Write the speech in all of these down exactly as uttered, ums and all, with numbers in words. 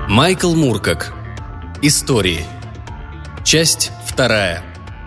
Майкл Муркок. Истории. Часть вторая.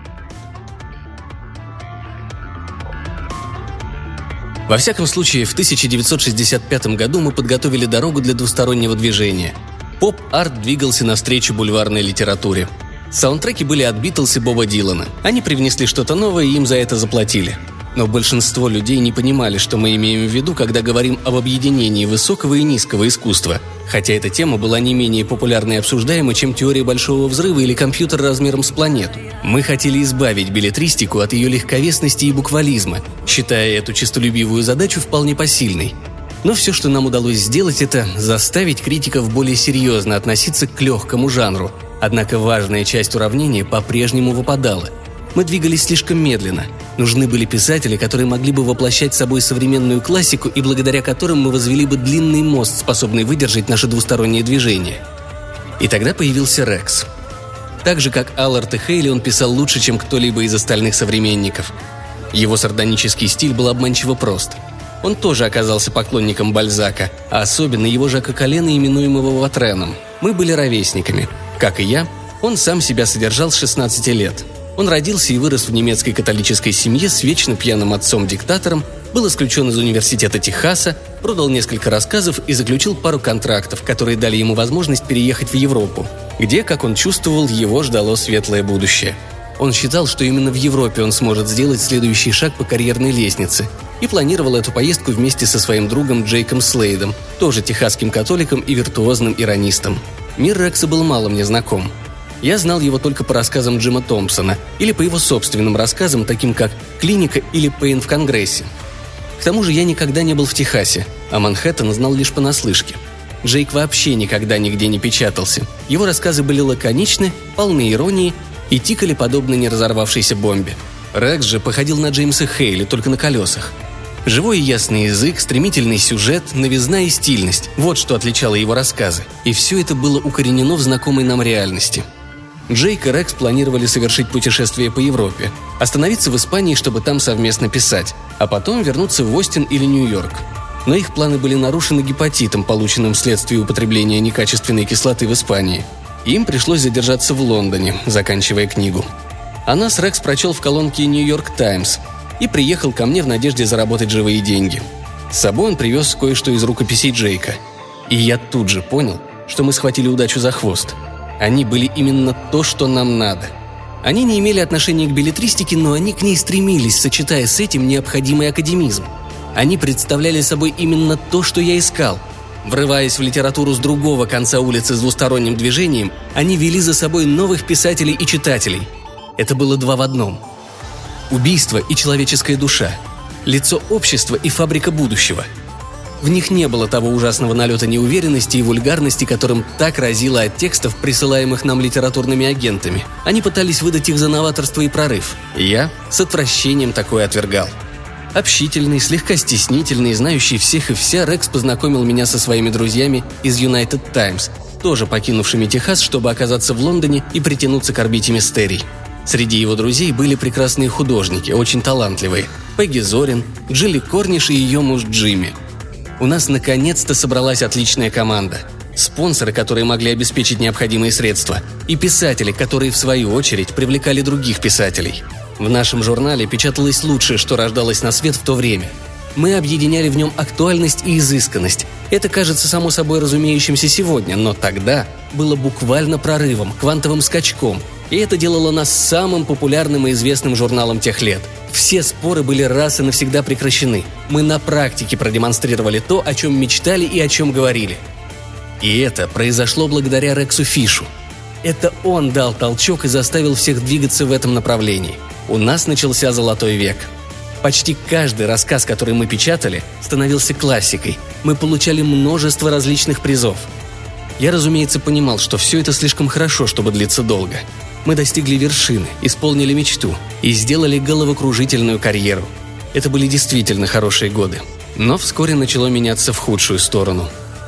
Во всяком случае, в тысяча девятьсот шестьдесят пятом году мы подготовили дорогу для двустороннего движения. Поп-арт двигался навстречу бульварной литературе. Саундтреки были от Битлз и Боба Дилана. Они привнесли что-то новое, и им за это заплатили. Но большинство людей не понимали, что мы имеем в виду, когда говорим об объединении высокого и низкого искусства, хотя эта тема была не менее популярной и обсуждаемой, чем теория Большого взрыва или компьютер размером с планету. Мы хотели избавить беллетристику от ее легковесности и буквализма, считая эту честолюбивую задачу вполне посильной. Но все, что нам удалось сделать, это заставить критиков более серьезно относиться к легкому жанру, однако важная часть уравнения по-прежнему выпадала. Мы двигались слишком медленно. Нужны были писатели, которые могли бы воплощать собой современную классику и благодаря которым мы возвели бы длинный мост, способный выдержать наше двустороннее движение. И тогда появился Рекс. Так же, как Аллард и Хейли, он писал лучше, чем кто-либо из остальных современников. Его сардонический стиль был обманчиво прост. Он тоже оказался поклонником Бальзака, а особенно его Жака Коллена, именуемого Ватреном. Мы были ровесниками. Как и я, он сам себя содержал с шестнадцати лет. Он родился и вырос в немецкой католической семье с вечно пьяным отцом-диктатором, был исключен из университета Техаса, продал несколько рассказов и заключил пару контрактов, которые дали ему возможность переехать в Европу, где, как он чувствовал, его ждало светлое будущее. Он считал, что именно в Европе он сможет сделать следующий шаг по карьерной лестнице, и планировал эту поездку вместе со своим другом Джейком Слейдом, тоже техасским католиком и виртуозным иронистом. Мир Рекса был мало мне знаком. Я знал его только по рассказам Джима Томпсона или по его собственным рассказам, таким как «Клиника» или «Пейн в Конгрессе». К тому же я никогда не был в Техасе, а Манхэттен знал лишь понаслышке. Джейк вообще никогда нигде не печатался. Его рассказы были лаконичны, полны иронии и тикали подобно неразорвавшейся бомбе. Рекс же походил на Джеймса Хейли, только на колесах. Живой и ясный язык, стремительный сюжет, новизна и стильность – вот что отличало его рассказы. И все это было укоренено в знакомой нам реальности. Джейк и Рекс планировали совершить путешествие по Европе, остановиться в Испании, чтобы там совместно писать, а потом вернуться в Остин или Нью-Йорк. Но их планы были нарушены гепатитом, полученным вследствие употребления некачественной кислоты в Испании. Им пришлось задержаться в Лондоне, заканчивая книгу. А нас Рекс прочел в колонке «Нью-Йорк Таймс» и приехал ко мне в надежде заработать живые деньги. С собой он привез кое-что из рукописей Джейка. И я тут же понял, что мы схватили удачу за хвост. Они были именно то, что нам надо. Они не имели отношения к беллетристике, но они к ней стремились, сочетая с этим необходимый академизм. Они представляли собой именно то, что я искал. Врываясь в литературу с другого конца улицы с двусторонним движением, они вели за собой новых писателей и читателей. Это было два в одном. Убийство и человеческая душа. Лицо общества и фабрика будущего. В них не было того ужасного налета неуверенности и вульгарности, которым так разило от текстов, присылаемых нам литературными агентами. Они пытались выдать их за новаторство и прорыв. И я с отвращением такое отвергал. Общительный, слегка стеснительный, знающий всех и вся, Рекс познакомил меня со своими друзьями из United Times, тоже покинувшими Техас, чтобы оказаться в Лондоне и притянуться к орбите мистерий. Среди его друзей были прекрасные художники, очень талантливые. Пегги Зорин, Джилли Корниш и ее муж Джимми. У нас наконец-то собралась отличная команда. Спонсоры, которые могли обеспечить необходимые средства, и писатели, которые, в свою очередь, привлекали других писателей. В нашем журнале печаталось лучшее, что рождалось на свет в то время. Мы объединяли в нем актуальность и изысканность. Это кажется само собой разумеющимся сегодня, но тогда было буквально прорывом, квантовым скачком, и это делало нас самым популярным и известным журналом тех лет. Все споры были раз и навсегда прекращены. Мы на практике продемонстрировали то, о чем мечтали и о чем говорили. И это произошло благодаря Рексу Фишу. Это он дал толчок и заставил всех двигаться в этом направлении. У нас начался золотой век. Почти каждый рассказ, который мы печатали, становился классикой. Мы получали множество различных призов. Я, разумеется, понимал, что все это слишком хорошо, чтобы длиться долго. Мы достигли вершины, исполнили мечту и сделали головокружительную карьеру. Это были действительно хорошие годы. Но вскоре начало меняться в худшую сторону.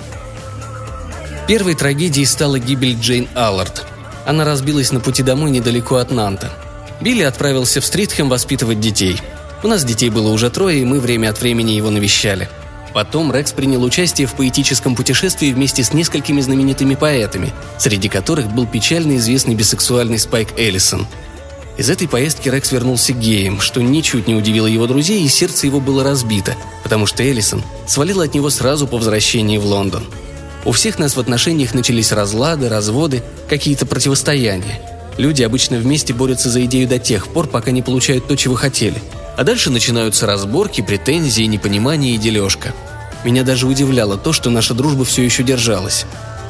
Первой трагедией стала гибель Джейн Аллард. Она разбилась на пути домой недалеко от Нанта. Билли отправился в Стритхэм воспитывать детей. У нас детей было уже трое, и мы время от времени его навещали. Потом Рекс принял участие в поэтическом путешествии вместе с несколькими знаменитыми поэтами, среди которых был печально известный бисексуальный Спайк Эллисон. Из этой поездки Рекс вернулся геем, что ничуть не удивило его друзей, и сердце его было разбито, потому что Эллисон свалил от него сразу по возвращении в Лондон. У всех нас в отношениях начались разлады, разводы, какие-то противостояния. Люди обычно вместе борются за идею до тех пор, пока не получают то, чего хотели. А дальше начинаются разборки, претензии, непонимание и дележка. Меня даже удивляло то, что наша дружба все еще держалась.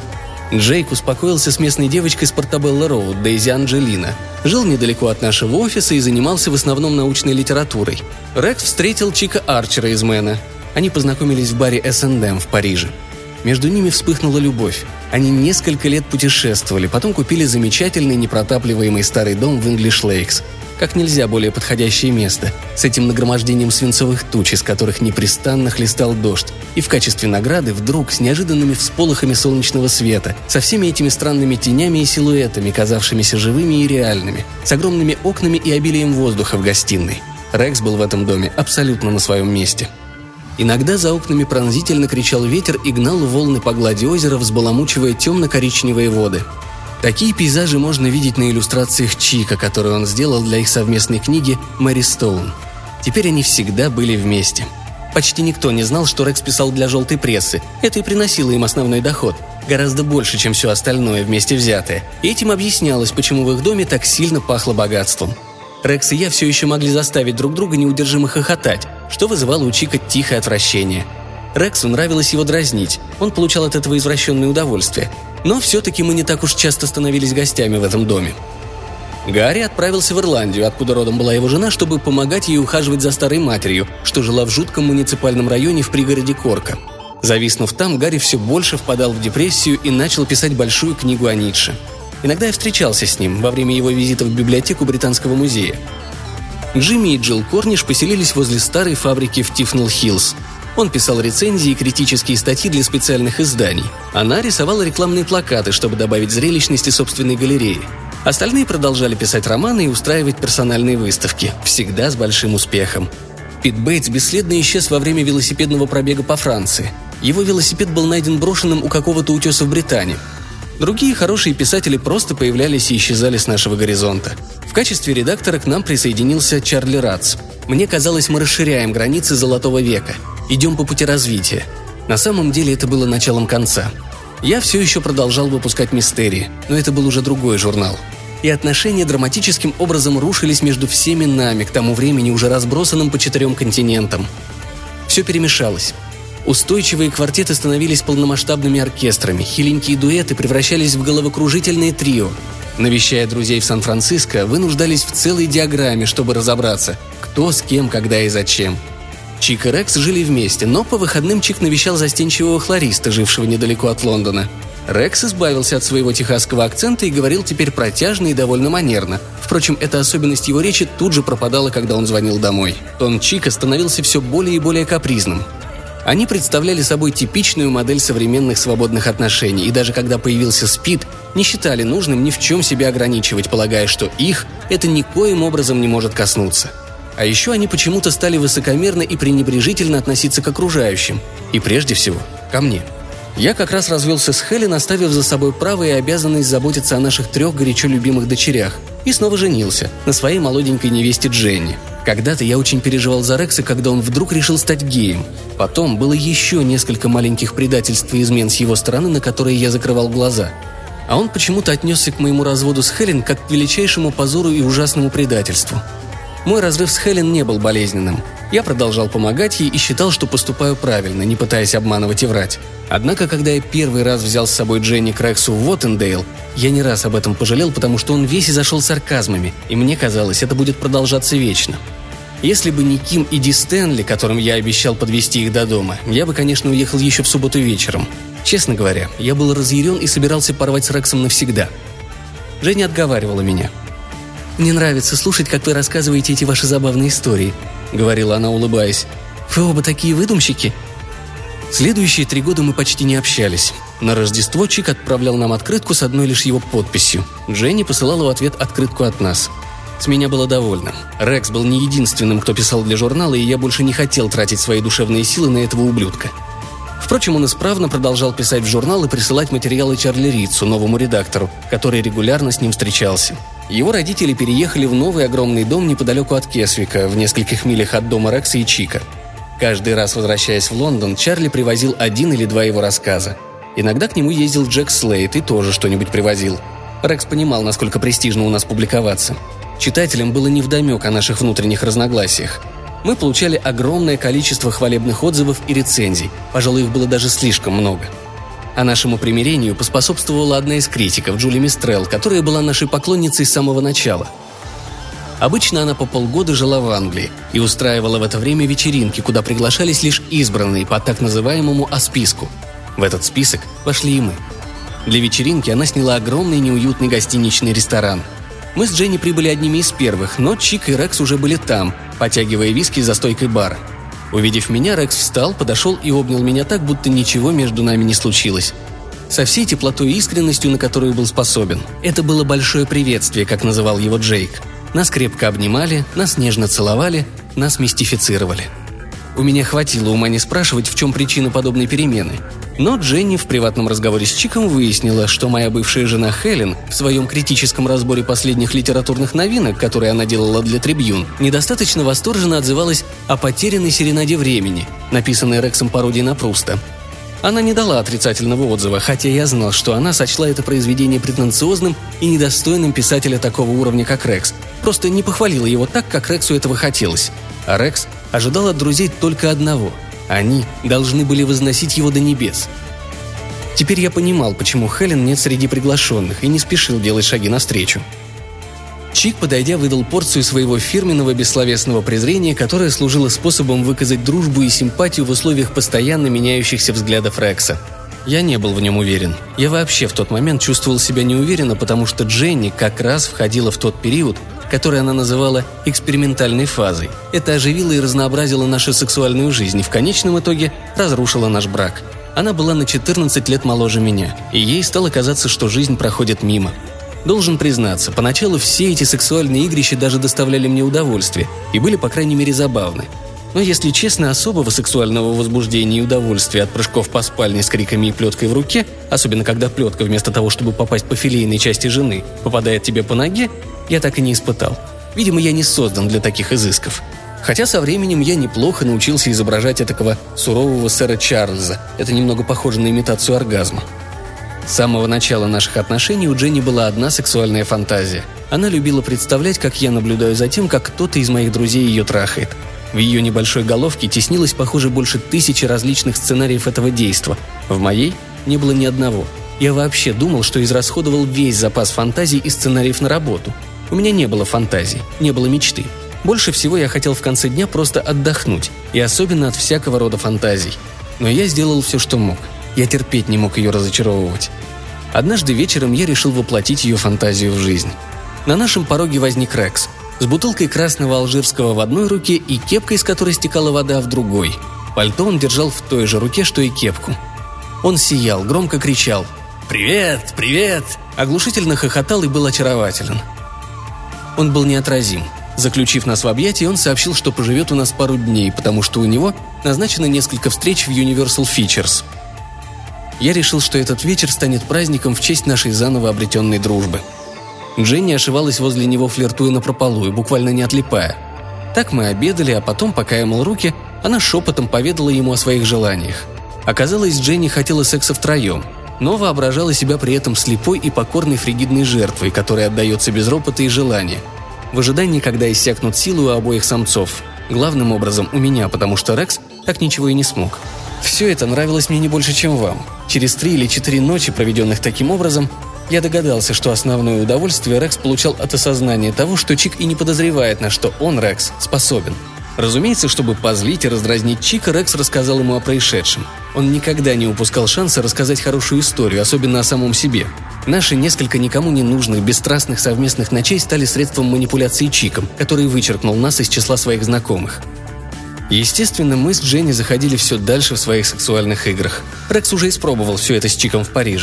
Джейк успокоился с местной девочкой с Портабелло Роуд, Дейзи Анджелина. Жил недалеко от нашего офиса и занимался в основном научной литературой. Рекс встретил Чика Арчера из Мэна. Они познакомились в баре эс энд эм в Париже. Между ними вспыхнула любовь. Они несколько лет путешествовали, потом купили замечательный непротапливаемый старый дом в Инглиш-Лейкс. Как нельзя более подходящее место, с этим нагромождением свинцовых туч, из которых непрестанно хлестал дождь, и в качестве награды вдруг с неожиданными всполохами солнечного света, со всеми этими странными тенями и силуэтами, казавшимися живыми и реальными, с огромными окнами и обилием воздуха в гостиной. Рекс был в этом доме абсолютно на своем месте. Иногда за окнами пронзительно кричал ветер и гнал волны по глади озера, взбаламучивая темно-коричневые воды. Такие пейзажи можно видеть на иллюстрациях Чика, которые он сделал для их совместной книги «Мэри Стоун». Теперь они всегда были вместе. Почти никто не знал, что Рекс писал для желтой прессы. Это и приносило им основной доход. Гораздо больше, чем все остальное вместе взятое. И этим объяснялось, почему в их доме так сильно пахло богатством. Рекс и я все еще могли заставить друг друга неудержимо хохотать, что вызывало у Чика тихое отвращение. Рексу нравилось его дразнить, он получал от этого извращенное удовольствие. Но все-таки мы не так уж часто становились гостями в этом доме. Гарри отправился в Ирландию, откуда родом была его жена, чтобы помогать ей ухаживать за старой матерью, что жила в жутком муниципальном районе в пригороде Корка. Зависнув там, Гарри все больше впадал в депрессию и начал писать большую книгу о Ницше. Иногда я встречался с ним во время его визита в библиотеку Британского музея. Джимми и Джилл Корниш поселились возле старой фабрики в Тифнелл-Хиллз. Он писал рецензии и критические статьи для специальных изданий. Она рисовала рекламные плакаты, чтобы добавить зрелищности собственной галереи. Остальные продолжали писать романы и устраивать персональные выставки, всегда с большим успехом. Пит Бейтс бесследно исчез во время велосипедного пробега по Франции. Его велосипед был найден брошенным у какого-то утеса в Британии. Другие хорошие писатели просто появлялись и исчезали с нашего горизонта. В качестве редактора к нам присоединился Чарли Радс. Мне казалось, мы расширяем границы Золотого века. Идем по пути развития. На самом деле это было началом конца. Я все еще продолжал выпускать мистерии, но это был уже другой журнал. И отношения драматическим образом рушились между всеми нами, к тому времени уже разбросанным по четырем континентам. Все перемешалось. Устойчивые квартеты становились полномасштабными оркестрами, хиленькие дуэты превращались в головокружительные трио. Навещая друзей в Сан-Франциско, вы нуждались в целой диаграмме, чтобы разобраться, кто с кем, когда и зачем. Чик и Рекс жили вместе, но по выходным Чик навещал застенчивого флориста, жившего недалеко от Лондона. Рекс избавился от своего техасского акцента и говорил теперь протяжно и довольно манерно. Впрочем, эта особенность его речи тут же пропадала, когда он звонил домой. Тон Чика становился все более и более капризным. Они представляли собой типичную модель современных свободных отношений, и даже когда появился СПИД, не считали нужным ни в чем себя ограничивать, полагая, что их это никоим образом не может коснуться. А еще они почему-то стали высокомерно и пренебрежительно относиться к окружающим, и прежде всего ко мне. Я как раз развелся с Хелен, оставив за собой право и обязанность заботиться о наших трех горячо любимых дочерях, и снова женился на своей молоденькой невесте Дженни. Когда-то я очень переживал за Рекса, когда он вдруг решил стать геем. Потом было еще несколько маленьких предательств и измен с его стороны, на которые я закрывал глаза. А он почему-то отнесся к моему разводу с Хелен как к величайшему позору и ужасному предательству. Мой разрыв с Хелен не был болезненным. Я продолжал помогать ей и считал, что поступаю правильно, не пытаясь обманывать и врать. Однако, когда я первый раз взял с собой Дженни к Рексу в Уоттендейл, я не раз об этом пожалел, потому что он весь и зашел сарказмами, и мне казалось, это будет продолжаться вечно. Если бы не Ким и Ди Стэнли, которым я обещал подвезти их до дома, я бы, конечно, уехал еще в субботу вечером. Честно говоря, я был разъярен и собирался порвать с Рексом навсегда. Женя отговаривала меня. «Мне нравится слушать, как вы рассказываете эти ваши забавные истории», — говорила она, улыбаясь. «Вы оба такие выдумщики». Следующие три года мы почти не общались. На Рождество Чик отправлял нам открытку с одной лишь его подписью. Дженни посылала в ответ открытку от нас. С меня было довольно. Рекс был не единственным, кто писал для журнала, и я больше не хотел тратить свои душевные силы на этого ублюдка. Впрочем, он исправно продолжал писать в журнал и присылать материалы Чарли Ридсу, новому редактору, который регулярно с ним встречался. Его родители переехали в новый огромный дом неподалеку от Кесвика, в нескольких милях от дома Рекса и Чика. Каждый раз, возвращаясь в Лондон, Чарли привозил один или два его рассказа. Иногда к нему ездил Джек Слейд и тоже что-нибудь привозил. Рекс понимал, насколько престижно у нас публиковаться. Читателям было невдомек о наших внутренних разногласиях. Мы получали огромное количество хвалебных отзывов и рецензий, пожалуй, их было даже слишком много. А нашему примирению поспособствовала одна из критиков, Джули Мистрелл, которая была нашей поклонницей с самого начала. Обычно она по полгода жила в Англии и устраивала в это время вечеринки, куда приглашались лишь избранные по так называемому «А-списку». В этот список вошли и мы. Для вечеринки она сняла огромный неуютный гостиничный ресторан. Мы с Дженни прибыли одними из первых, но Чик и Рекс уже были там, потягивая виски за стойкой бара. Увидев меня, Рекс встал, подошел и обнял меня так, будто ничего между нами не случилось. Со всей теплотой и искренностью, на которую был способен. Это было большое приветствие, как называл его Джейк. Нас крепко обнимали, нас нежно целовали, нас мистифицировали. У меня хватило ума не спрашивать, в чем причина подобной перемены. Но Дженни в приватном разговоре с Чиком выяснила, что моя бывшая жена Хелен в своем критическом разборе последних литературных новинок, которые она делала для «Трибьюн», недостаточно восторженно отзывалась о «Потерянной серенаде времени», написанной Рексом пародией на Пруста. Она не дала отрицательного отзыва, хотя я знал, что она сочла это произведение претенциозным и недостойным писателя такого уровня, как Рекс, просто не похвалила его так, как Рексу этого хотелось. А Рекс ожидал от друзей только одного – они должны были возносить его до небес. Теперь я понимал, почему Хелен нет среди приглашенных, и не спешил делать шаги навстречу. Чик, подойдя, выдал порцию своего фирменного бессловесного презрения, которое служило способом выказать дружбу и симпатию в условиях постоянно меняющихся взглядов Рекса. Я не был в нем уверен. Я вообще в тот момент чувствовал себя неуверенно, потому что Дженни как раз входила в тот период, который она называла экспериментальной фазой. Это оживило и разнообразило нашу сексуальную жизнь и в конечном итоге разрушило наш брак. Она была на четырнадцать лет моложе меня, и ей стало казаться, что жизнь проходит мимо. Должен признаться, поначалу все эти сексуальные игрища даже доставляли мне удовольствие и были, по крайней мере, забавны. Но, если честно, особого сексуального возбуждения и удовольствия от прыжков по спальне с криками и плеткой в руке, особенно когда плетка вместо того, чтобы попасть по филейной части жены, попадает тебе по ноге, я так и не испытал. Видимо, я не создан для таких изысков. Хотя со временем я неплохо научился изображать этакого сурового сэра Чарльза. Это немного похоже на имитацию оргазма. С самого начала наших отношений у Дженни была одна сексуальная фантазия. Она любила представлять, как я наблюдаю за тем, как кто-то из моих друзей ее трахает. В ее небольшой головке теснилось, похоже, больше тысячи различных сценариев этого действа. В моей не было ни одного. Я вообще думал, что израсходовал весь запас фантазий и сценариев на работу. У меня не было фантазий, не было мечты. Больше всего я хотел в конце дня просто отдохнуть, и особенно от всякого рода фантазий. Но я сделал все, что мог. Я терпеть не мог ее разочаровывать. Однажды вечером я решил воплотить ее фантазию в жизнь. На нашем пороге возник Рекс, с бутылкой красного алжирского в одной руке и кепкой, из которой стекала вода, в другой. Пальто он держал в той же руке, что и кепку. Он сиял, громко кричал «Привет! Привет!», оглушительно хохотал и был очарователен. Он был неотразим. Заключив нас в объятия, он сообщил, что поживет у нас пару дней, потому что у него назначено несколько встреч в Universal Features. Я решил, что этот вечер станет праздником в честь нашей заново обретенной дружбы. Дженни ошивалась возле него, флиртуя напропалую, буквально не отлипая. Так мы обедали, а потом, пока я мыл руки, она шепотом поведала ему о своих желаниях. Оказалось, Дженни хотела секса втроем, но воображала себя при этом слепой и покорной фригидной жертвой, которая отдается без ропота и желания, в ожидании, когда иссякнут силы у обоих самцов. Главным образом у меня, потому что Рекс так ничего и не смог. Все это нравилось мне не больше, чем вам. Через три или четыре ночи, проведенных таким образом, я догадался, что основное удовольствие Рекс получал от осознания того, что Чик и не подозревает, на что он, Рекс, способен. Разумеется, чтобы позлить и раздразнить Чика, Рекс рассказал ему о происшедшем. Он никогда не упускал шанса рассказать хорошую историю, особенно о самом себе. Наши несколько никому не нужных, бесстрастных совместных ночей стали средством манипуляции Чиком, который вычеркнул нас из числа своих знакомых. Естественно, мы с Дженни заходили все дальше в своих сексуальных играх. Рекс уже испробовал все это с Чиком в Париже.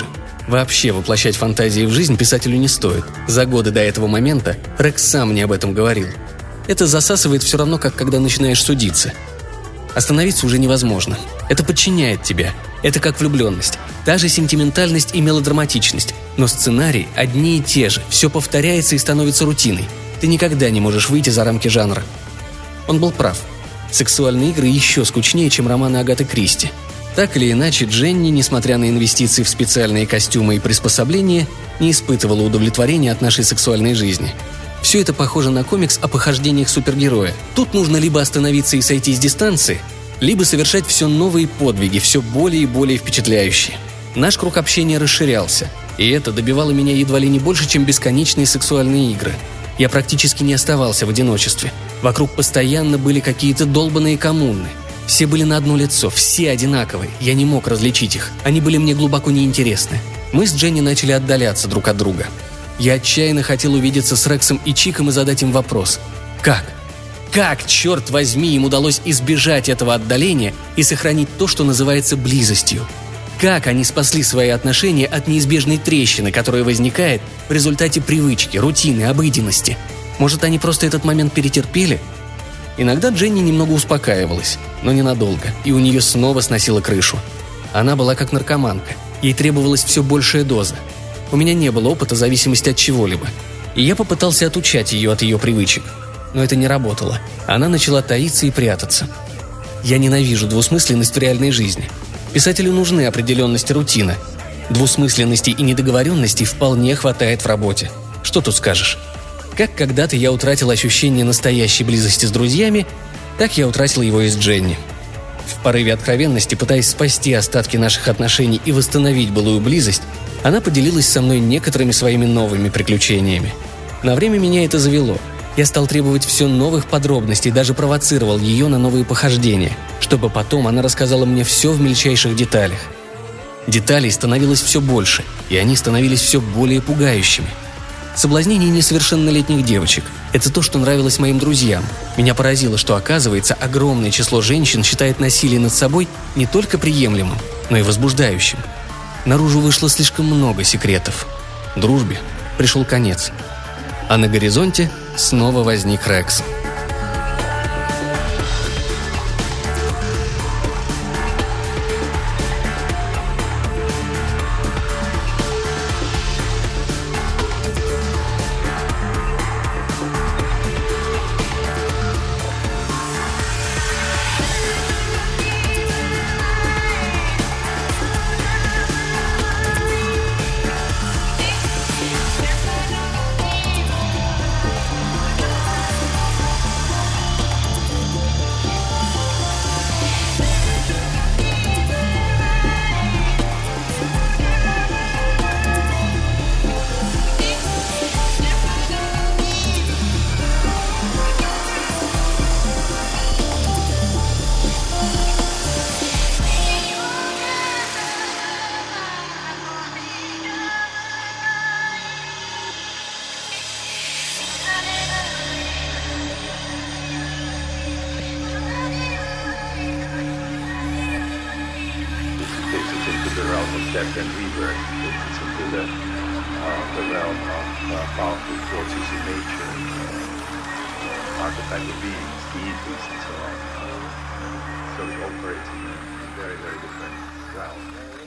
Вообще воплощать фантазии в жизнь писателю не стоит. За годы до этого момента Рекс сам мне об этом говорил. Это засасывает все равно, как когда начинаешь судиться. Остановиться уже невозможно. Это подчиняет тебя. Это как влюбленность. Та же сентиментальность и мелодраматичность. Но сценарии одни и те же. Все повторяется и становится рутиной. Ты никогда не можешь выйти за рамки жанра. Он был прав. Сексуальные игры еще скучнее, чем романы Агаты Кристи. Так или иначе, Дженни, несмотря на инвестиции в специальные костюмы и приспособления, не испытывала удовлетворения от нашей сексуальной жизни. Все это похоже на комикс о похождениях супергероя. Тут нужно либо остановиться и сойти с дистанции, либо совершать все новые подвиги, все более и более впечатляющие. Наш круг общения расширялся, и это добивало меня едва ли не больше, чем бесконечные сексуальные игры. Я практически не оставался в одиночестве. Вокруг постоянно были какие-то долбаные коммуны. Все были на одно лицо, все одинаковые, я не мог различить их, они были мне глубоко неинтересны. Мы с Дженни начали отдаляться друг от друга. Я отчаянно хотел увидеться с Рексом и Чиком и задать им вопрос. Как? Как, черт возьми, им удалось избежать этого отдаления и сохранить то, что называется близостью? Как они спасли свои отношения от неизбежной трещины, которая возникает в результате привычки, рутины, обыденности? Может, они просто этот момент перетерпели? Иногда Дженни немного успокаивалась, но ненадолго, и у нее снова сносило крышу. Она была как наркоманка, ей требовалась все большая доза. У меня не было опыта зависимости от чего-либо, и я попытался отучать ее от ее привычек. Но это не работало. Она начала таиться и прятаться. Я ненавижу двусмысленность в реальной жизни. Писателю нужны определенность и рутина. Двусмысленности и недоговоренностей вполне хватает в работе. Что тут скажешь? Как когда-то я утратил ощущение настоящей близости с друзьями, так я утратил его и с Дженни. В порыве откровенности, пытаясь спасти остатки наших отношений и восстановить былую близость, она поделилась со мной некоторыми своими новыми приключениями. На время меня это завело. Я стал требовать все новых подробностей, даже провоцировал ее на новые похождения, чтобы потом она рассказала мне все в мельчайших деталях. Деталей становилось все больше, и они становились все более пугающими. Соблазнение несовершеннолетних девочек – это то, что нравилось моим друзьям. Меня поразило, что, оказывается, огромное число женщин считает насилие над собой не только приемлемым, но и возбуждающим. Наружу вышло слишком много секретов. Дружбе пришел конец. А на горизонте снова возник Рекс. Death and rebirth. It's into the, uh, the realm of uh, powerful forces in nature, uh, archetypal beings, deities, and so on. Uh, so it operates in a very, very different realm.